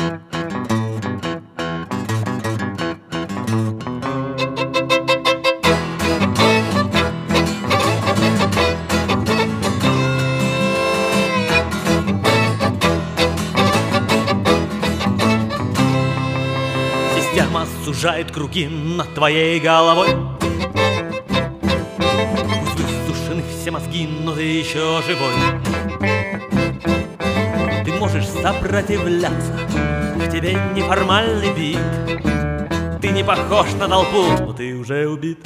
Система сужает круги над твоей головой. Пусть высушены все мозги, но ты еще живой. Ты можешь сопротивляться, в тебе неформальный вид. Ты не похож на толпу, но ты уже убит.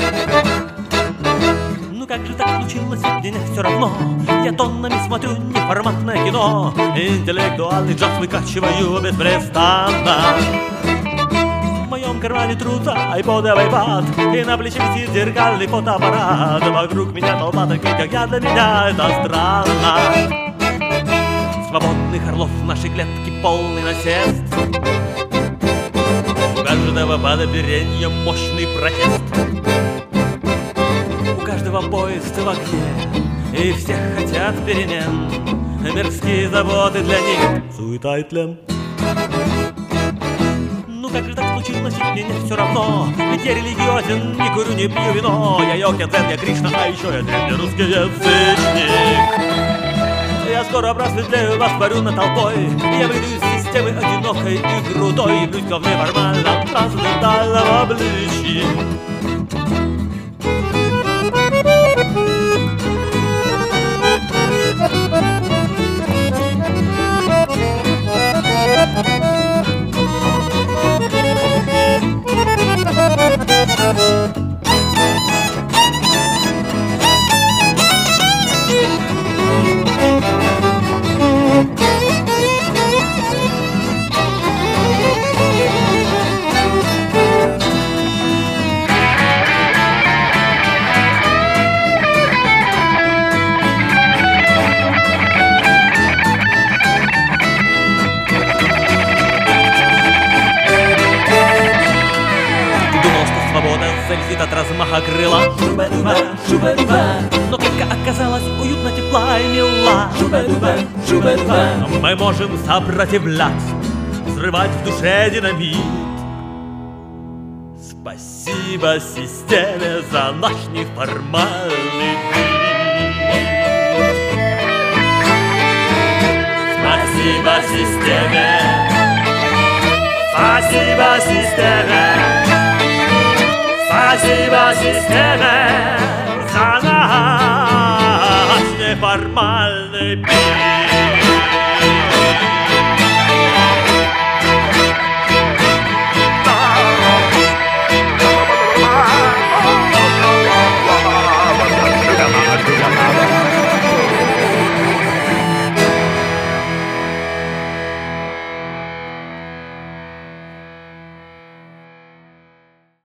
Ну как же так случилось, мне все равно. Я тоннами смотрю неформатное кино. Интеллектуальный джаз выкачиваю беспрестанно. В моем кармане трутся айпод и айпад, и на плече висит зеркальный фотоаппарат. Вокруг меня толпа таких, как я, для меня это странно. Свободных орлов в нашей клетке полный насест. У каждого под опереньем мощный протест. У каждого поезд в огне, и все хотят перемен. Мирские заботы для них суета и тлен. Ну как же так случилось, и мне все равно. Ведь я религиозен, не курю, не пью вино. Я йога, дзен, я Кришна, а еще я древнерусский язычник. Я скоро просветлею, воспарю над толпой. Я выйду из системы одинокой и крутой. Явлюсь ко мне формально трансцендентального обличья. Залетит от размаха крыла. Шуба-дуба, шуба-дуба. Но только оказалась уютно, тепла и мила. Шуба-дуба, шуба-дуба. Мы можем сопротивляться, взрывать в душе динамит. Спасибо системе за наш неформальный вид. Спасибо системе. Спасибо системе. Спасибо системе за наш неформальный мир.